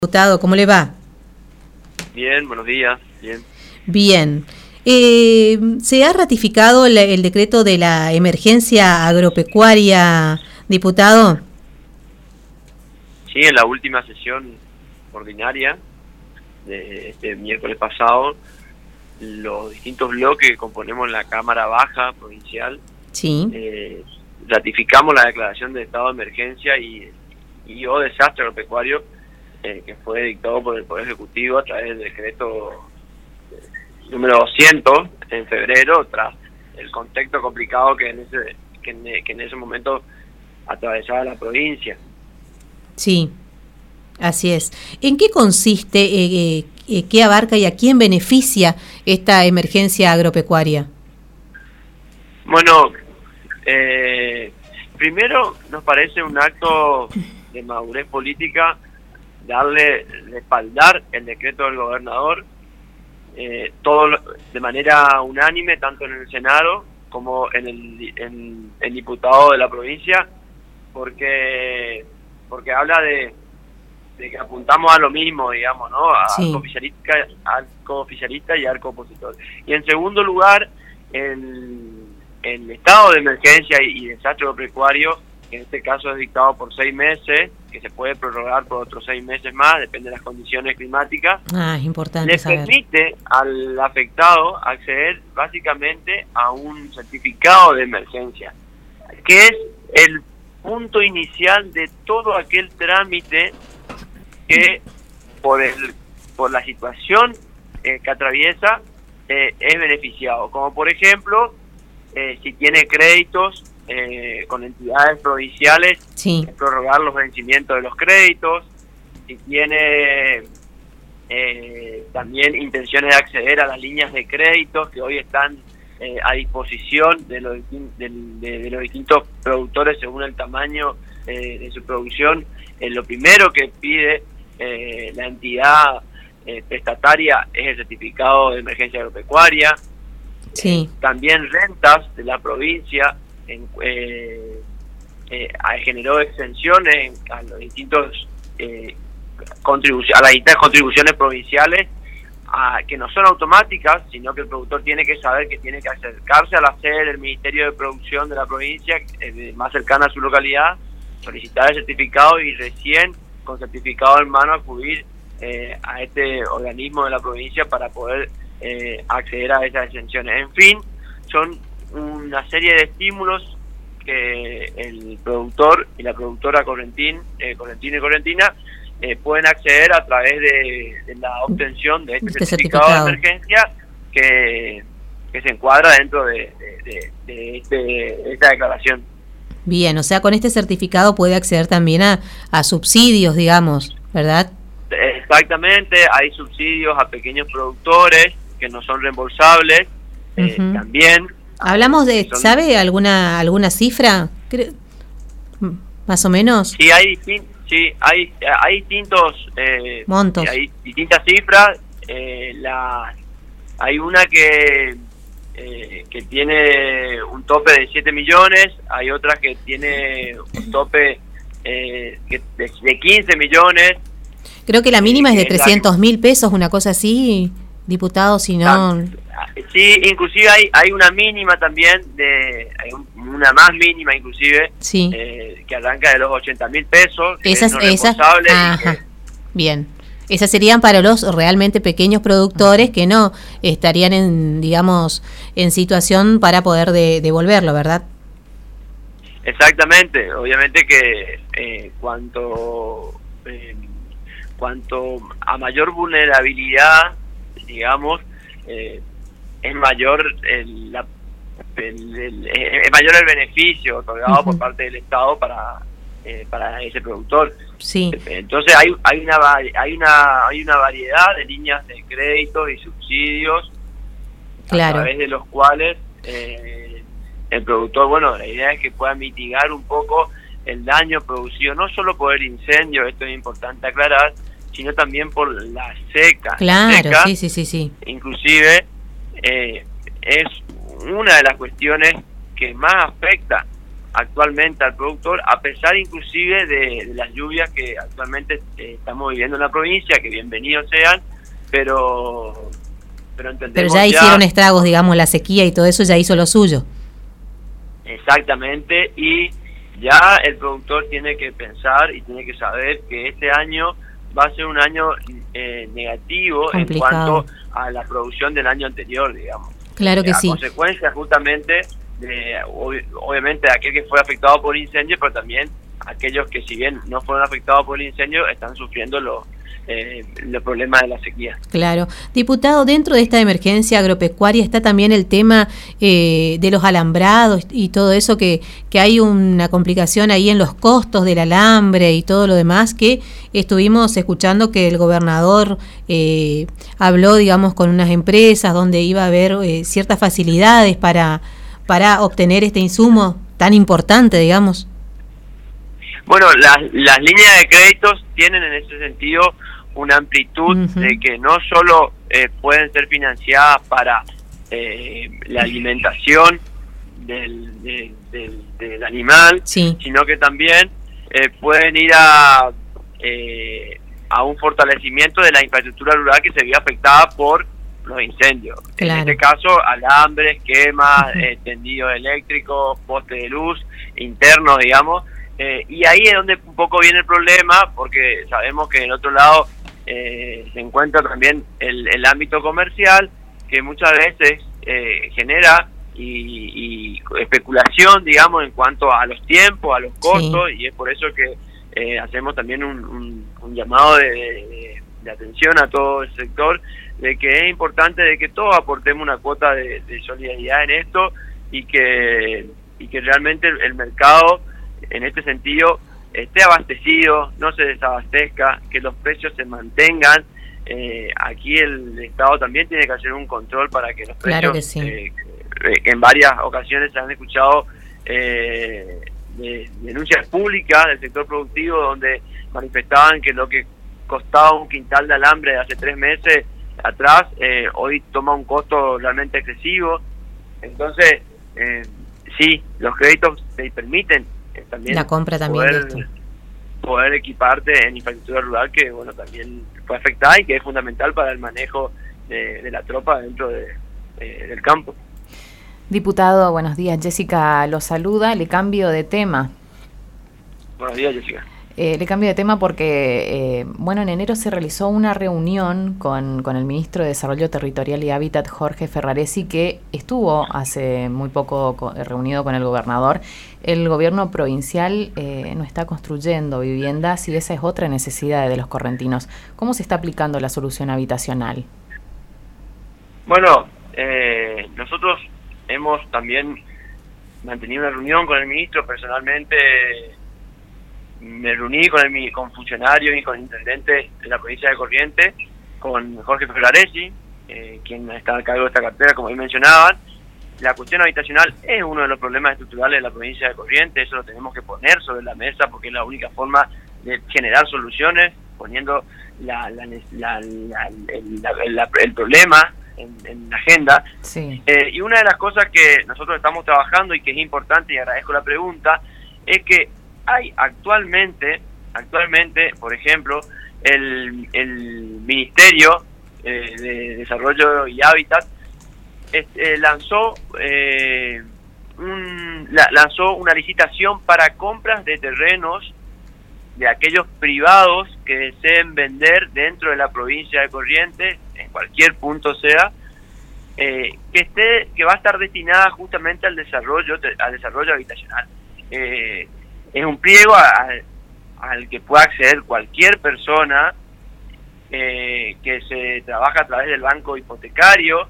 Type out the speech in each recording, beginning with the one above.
Diputado, ¿cómo le va? Bien, buenos días, bien. Bien. ¿Se ha ratificado el decreto de la emergencia agropecuaria, diputado? Sí, en la última sesión ordinaria de este miércoles pasado, los distintos bloques que componemos la Cámara Baja Provincial, Sí. ratificamos la declaración de estado de emergencia y o desastre agropecuario que fue dictado por el Poder Ejecutivo a través del decreto número 200 en febrero, tras el contexto complicado que en ese momento atravesaba la provincia. Sí, así es. ¿En qué consiste, qué abarca y a quién beneficia esta emergencia agropecuaria? Bueno, primero nos parece un acto de madurez política respaldar el decreto del gobernador, todo de manera unánime, tanto en el Senado como en el diputado de la provincia, porque habla de que apuntamos a lo mismo, digamos, ¿no? A Sí. arco oficialista y arco opositor. Y en segundo lugar, el estado de emergencia y desastre agropecuario, que en este caso es dictado por 6 meses, que se puede prorrogar por otros 6 meses más, depende de las condiciones climáticas. Es importante Le saber. permite al afectado acceder básicamente a un certificado de emergencia, que es el punto inicial de todo aquel trámite que por la situación que atraviesa es beneficiado, como por ejemplo si tiene créditos con entidades provinciales, Sí. prorrogar los vencimientos de los créditos, si tiene también intenciones de acceder a las líneas de créditos que hoy están a disposición de los distintos productores según el tamaño de su producción. Lo primero que pide la entidad prestataria es el certificado de emergencia agropecuaria. Sí. También rentas de la provincia generó exenciones a los distintos a las distintas contribuciones provinciales, que no son automáticas, sino que el productor tiene que saber que tiene que acercarse a la sede del Ministerio de Producción de la provincia más cercana a su localidad, solicitar el certificado y recién con certificado en mano acudir a este organismo de la provincia para poder acceder a esas exenciones. En fin, son una serie de estímulos que el productor y la productora correntino y correntina pueden acceder a través de la obtención de este certificado de emergencia que se encuadra dentro de esta declaración. Bien, o sea, con este certificado puede acceder también a subsidios, digamos, ¿verdad? Exactamente, hay subsidios a pequeños productores que no son reembolsables, también. Hablamos de, ¿sabe alguna cifra? Más o menos. Sí, hay distintos montos. Hay distintas cifras. Hay una que tiene un tope de 7 millones, hay otra que tiene un tope de 15 millones. Creo que la mínima es de 300.000 pesos, una cosa así, diputado, si no... Sí, inclusive hay una mínima también, hay una más mínima inclusive, sí. Que arranca de los 80.000 pesos. Esas. Ajá. Bien. Esas serían para los realmente pequeños productores que no estarían en situación para poder devolverlo, ¿verdad? Exactamente. Obviamente que cuanto a mayor vulnerabilidad, digamos, es mayor el beneficio otorgado por parte del Estado para ese productor. Sí. Entonces hay una variedad de líneas de créditos y subsidios, claro, a través de los cuales el productor, bueno, la idea es que pueda mitigar un poco el daño producido, no solo por el incendio, esto es importante aclarar, sino también por la seca. Claro, la seca, sí. Inclusive es una de las cuestiones que más afecta actualmente al productor, a pesar inclusive de las lluvias que actualmente estamos viviendo en la provincia, que bienvenidos sean, pero entendemos. Pero ya hicieron estragos, digamos, la sequía y todo eso ya hizo lo suyo. Exactamente, y ya el productor tiene que pensar y tiene que saber que este año va a ser un año negativo. Complicado. En cuanto a la producción del año anterior, digamos. Claro que sí. A consecuencia justamente obviamente de aquel que fue afectado por incendio, pero también aquellos que, si bien no fueron afectados por el incendio, están sufriendo los problemas de la sequía. Claro. Diputado, dentro de esta emergencia agropecuaria está también el tema de los alambrados y todo eso, que hay una complicación ahí en los costos del alambre y todo lo demás, que estuvimos escuchando que el gobernador habló, digamos, con unas empresas donde iba a haber ciertas facilidades para obtener este insumo tan importante, digamos. Bueno, las líneas de créditos tienen en ese sentido una amplitud de que no solo pueden ser financiadas para la alimentación del animal, sí, sino que también pueden ir a un fortalecimiento de la infraestructura rural que se vio afectada por los incendios. Claro. En este caso, alambres, quemas, tendidos eléctricos, postes de luz internos, digamos. Y ahí es donde un poco viene el problema, porque sabemos que en otro lado se encuentra también el ámbito comercial, que muchas veces genera y especulación, digamos, en cuanto a los tiempos, a los costos, sí, y es por eso que hacemos también un llamado de atención a todo el sector, de que es importante de que todos aportemos una cuota de solidaridad en esto, y que realmente el mercado en este sentido esté abastecido, no se desabastezca, que los precios se mantengan. Aquí el Estado también tiene que hacer un control para que los precios, claro que sí, en varias ocasiones se han escuchado denuncias públicas del sector productivo donde manifestaban que lo que costaba un quintal de alambre de hace 3 meses atrás, hoy toma un costo realmente excesivo. Entonces, sí, los créditos te permiten también la compra también poder equiparte en infraestructura rural, que bueno, también fue afectada y que es fundamental para el manejo de la tropa dentro del campo. Diputado, buenos días. Jessica lo saluda. Le cambio de tema. Buenos días, Jessica. Le cambio de tema porque, en enero se realizó una reunión con el ministro de Desarrollo Territorial y Hábitat, Jorge Ferraresi, que estuvo hace muy poco reunido con el gobernador. El gobierno provincial no está construyendo viviendas y esa es otra necesidad de los correntinos. ¿Cómo se está aplicando la solución habitacional? Bueno, nosotros hemos también mantenido una reunión con el ministro. Personalmente me reuní con funcionarios y con intendentes de la provincia de Corrientes, con Jorge Ferraresi, quien está a cargo de esta cartera, como bien mencionaban. La cuestión habitacional es uno de los problemas estructurales de la provincia de Corrientes, eso lo tenemos que poner sobre la mesa porque es la única forma de generar soluciones, poniendo el problema en la agenda. Sí. Y una de las cosas que nosotros estamos trabajando y que es importante, y agradezco la pregunta, es que hay actualmente, por ejemplo, el Ministerio de Desarrollo y Hábitat lanzó una licitación para compras de terrenos de aquellos privados que deseen vender dentro de la provincia de Corrientes, en cualquier punto sea, que va a estar destinada justamente al desarrollo habitacional. Es un pliego al que pueda acceder cualquier persona que se trabaja a través del banco hipotecario,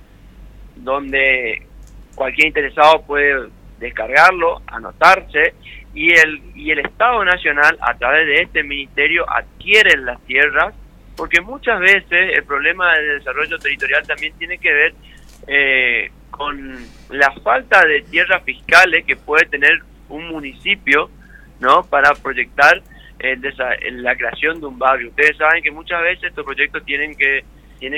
donde cualquier interesado puede descargarlo, anotarse, y el Estado Nacional, a través de este ministerio, adquiere las tierras, porque muchas veces el problema del desarrollo territorial también tiene que ver con la falta de tierras fiscales que puede tener un municipio, ¿no?, para proyectar la creación de un barrio. Ustedes saben que muchas veces estos proyectos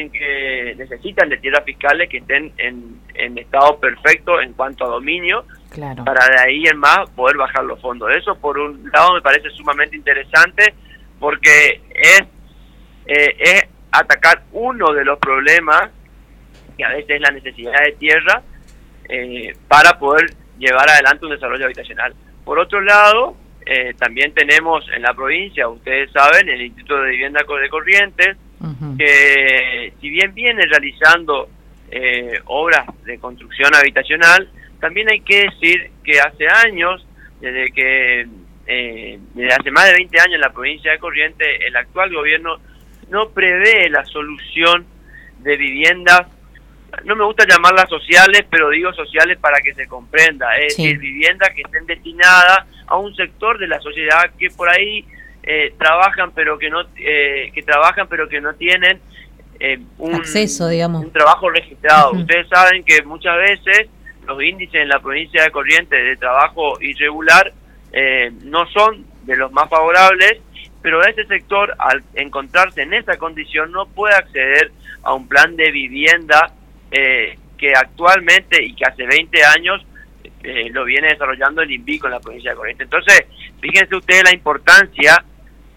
necesitan de tierras fiscales que estén en estado perfecto en cuanto a dominio, Claro. para de ahí en más poder bajar los fondos. Eso por un lado me parece sumamente interesante, porque es atacar uno de los problemas, que a veces es la necesidad de tierra, para poder llevar adelante un desarrollo habitacional. Por otro lado, también tenemos en la provincia, ustedes saben, el Instituto de Vivienda de Corrientes, que si bien viene realizando obras de construcción habitacional, también hay que decir que hace años, desde hace más de 20 años en la provincia de Corrientes, el actual gobierno no prevé la solución de viviendas, no me gusta llamarlas sociales, pero digo sociales para que se comprenda, es decir, viviendas que estén destinadas a un sector de la sociedad que por ahí trabajan pero que no tienen un acceso, digamos, un trabajo registrado. Ustedes saben que muchas veces los índices en la provincia de Corrientes de trabajo irregular no son de los más favorables, pero ese sector, al encontrarse en esa condición, no puede acceder a un plan de vivienda que actualmente y que hace 20 años lo viene desarrollando el INVICO en la provincia de Corrientes. Entonces, fíjense ustedes la importancia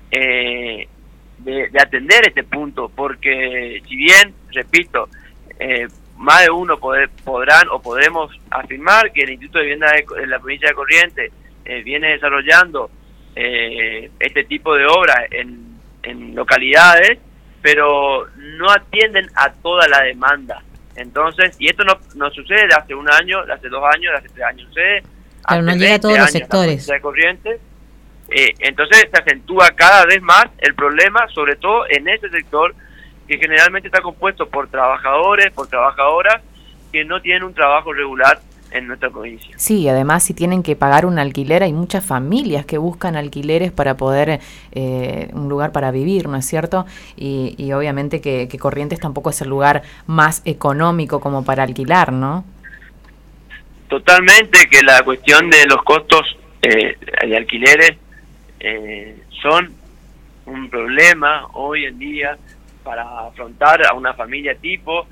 de atender este punto, porque si bien, repito, más de uno podremos afirmar que el Instituto de Vivienda de la provincia de Corrientes viene desarrollando este tipo de obras en localidades, pero no atienden a toda la demanda. Entonces, y esto no sucede de hace un año, de hace 2 años, de hace 3 años, sucede pero no llega a todos los sectores. De Corrientes. Entonces se acentúa cada vez más el problema, sobre todo en ese sector que generalmente está compuesto por trabajadores, por trabajadoras que no tienen un trabajo regular en nuestra provincia. Sí, además si tienen que pagar un alquiler, hay muchas familias que buscan alquileres para poder un lugar para vivir, ¿no es cierto? Y obviamente que Corrientes tampoco es el lugar más económico como para alquilar, ¿no? Totalmente, que la cuestión de los costos de alquileres son un problema hoy en día para afrontar a una familia tipo,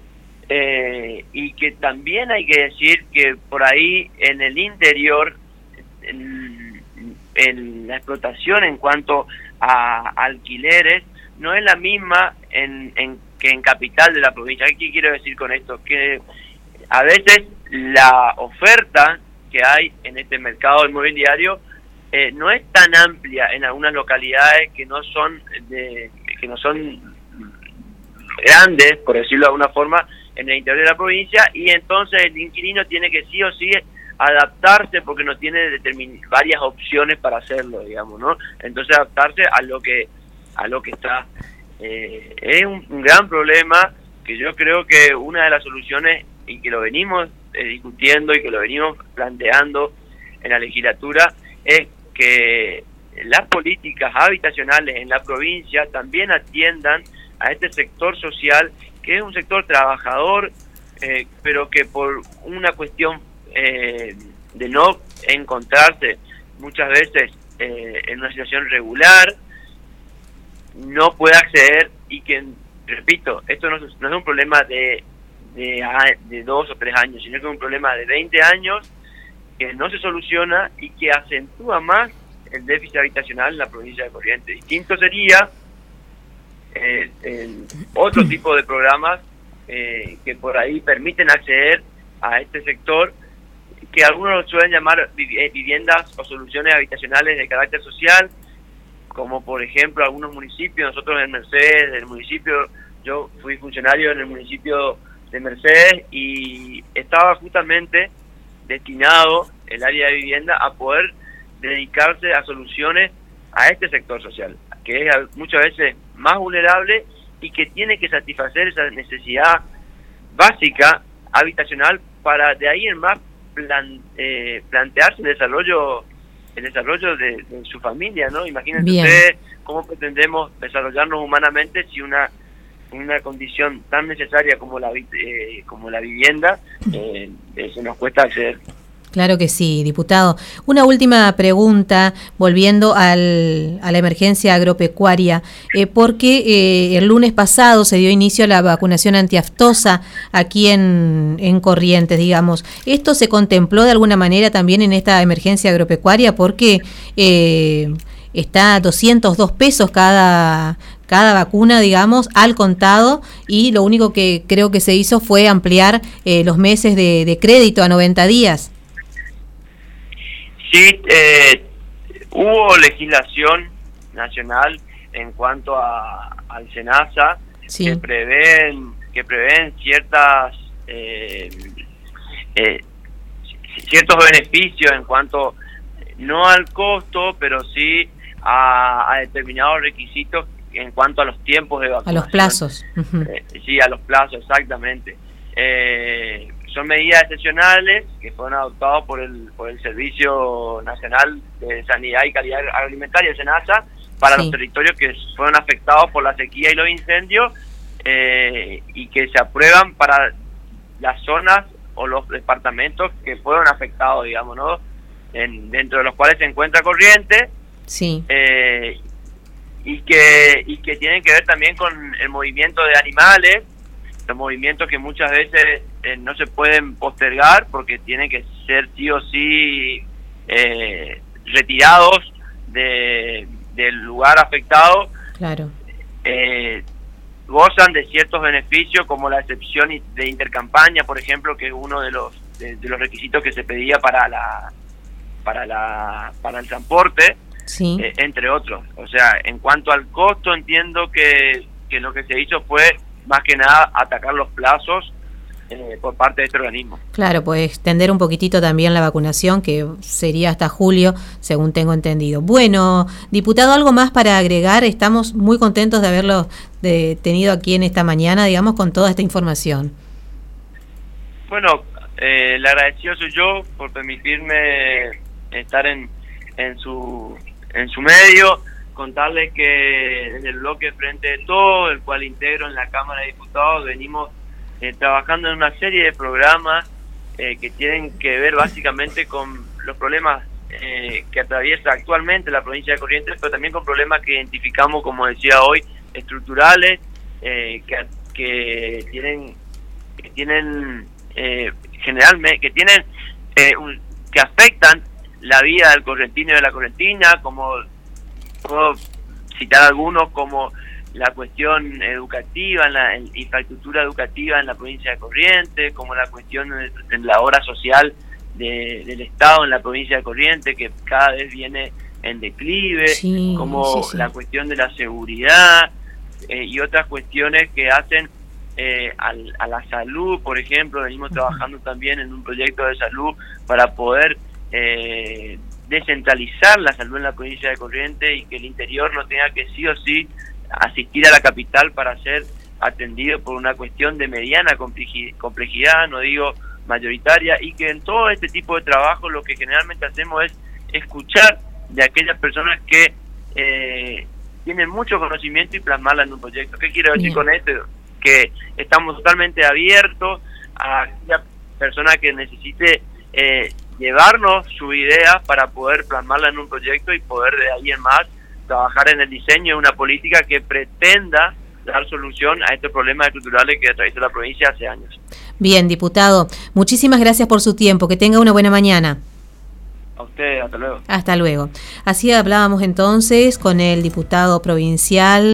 y que también hay que decir que por ahí en el interior, en la explotación en cuanto a alquileres, no es la misma que en capital de la provincia. ¿Qué quiero decir con esto? Que a veces la oferta que hay en este mercado inmobiliario no es tan amplia en algunas localidades que no son grandes, por decirlo de alguna forma, en el interior de la provincia, y entonces el inquilino tiene que sí o sí adaptarse porque no tiene varias opciones para hacerlo, digamos, ¿no? Entonces adaptarse a lo que está. Es un gran problema que yo creo que una de las soluciones, y que lo venimos discutiendo y que lo venimos planteando en la legislatura, es que las políticas habitacionales en la provincia también atiendan a este sector social, que es un sector trabajador, pero que por una cuestión de no encontrarse muchas veces en una situación regular, no puede acceder, y que, repito, esto no es un problema de 2 o 3 años, sino que es un problema de 20 años que no se soluciona y que acentúa más el déficit habitacional en la provincia de Corrientes. Distinto sería otro tipo de programas que por ahí permiten acceder a este sector, que algunos lo suelen llamar viviendas o soluciones habitacionales de carácter social, como por ejemplo algunos municipios. Nosotros en Mercedes, del municipio, yo fui funcionario en el municipio de Mercedes, y estaba justamente destinado el área de vivienda a poder dedicarse a soluciones a este sector social, que es muchas veces más vulnerable y que tiene que satisfacer esa necesidad básica habitacional para de ahí en más plantearse el desarrollo de su familia, ¿no? Imagínense ustedes cómo pretendemos desarrollarnos humanamente si una condición tan necesaria como la vivienda se nos cuesta acceder. Claro que sí, diputado. Una última pregunta, volviendo a la emergencia agropecuaria, porque el lunes pasado se dio inicio a la vacunación antiaftosa aquí en Corrientes, digamos. ¿Esto se contempló de alguna manera también en esta emergencia agropecuaria? Porque está a 202 pesos cada vacuna, digamos, al contado, y lo único que creo que se hizo fue ampliar los meses de crédito a 90 días. Sí, hubo legislación nacional en cuanto al SENASA, sí, que prevén ciertos beneficios en cuanto no al costo, pero sí a determinados requisitos en cuanto a los tiempos de vacunación. A los plazos. Sí, a los plazos, exactamente. Son medidas excepcionales que fueron adoptadas por el Servicio Nacional de Sanidad y Calidad Agroalimentaria, SENASA, para los territorios que fueron afectados por la sequía y los incendios, y que se aprueban para las zonas o los departamentos que fueron afectados, digamos, ¿no? Dentro de los cuales se encuentra Corrientes, sí, y que tienen que ver también con el movimiento de animales, los movimientos que muchas veces no se pueden postergar porque tienen que ser sí o sí retirados del lugar afectado. Claro. Gozan de ciertos beneficios, como la excepción de intercampaña, por ejemplo, que es uno de los requisitos que se pedía para el transporte, sí, entre otros. O sea, en cuanto al costo, entiendo que lo que se hizo fue más que nada atacar los plazos por parte de este organismo. Claro, pues extender un poquitito también la vacunación, que sería hasta julio, según tengo entendido. Bueno, diputado, ¿algo más para agregar? Estamos muy contentos de haberlo tenido aquí en esta mañana, digamos, con toda esta información. Bueno, le agradecido soy yo por permitirme estar en su medio, contarles que desde el bloque Frente de Todos, el cual integro en la Cámara de Diputados, venimos trabajando en una serie de programas que tienen que ver básicamente con los problemas que atraviesa actualmente la provincia de Corrientes, pero también con problemas que identificamos, como decía hoy, estructurales, que afectan la vida del correntino y de la correntina, como puedo citar algunos, como la cuestión educativa, la infraestructura educativa en la provincia de Corrientes, como la cuestión de la obra social del Estado en la provincia de Corrientes, que cada vez viene en declive, sí, como sí. La cuestión de la seguridad y otras cuestiones que hacen a la salud. Por ejemplo, venimos trabajando también en un proyecto de salud para poder descentralizar la salud en la provincia de Corrientes y que el interior no tenga que sí o sí asistir a la capital para ser atendido por una cuestión de mediana complejidad, no digo mayoritaria, y que en todo este tipo de trabajo lo que generalmente hacemos es escuchar de aquellas personas que tienen mucho conocimiento y plasmarla en un proyecto. ¿Qué quiero decir con esto? Que estamos totalmente abiertos a aquella persona que necesite llevarnos su idea para poder plasmarla en un proyecto y poder de ahí en más trabajar en el diseño de una política que pretenda dar solución a estos problemas estructurales que atraviesa la provincia hace años. Bien, diputado, muchísimas gracias por su tiempo. Que tenga una buena mañana. A usted, hasta luego. Hasta luego. Así hablábamos entonces con el diputado provincial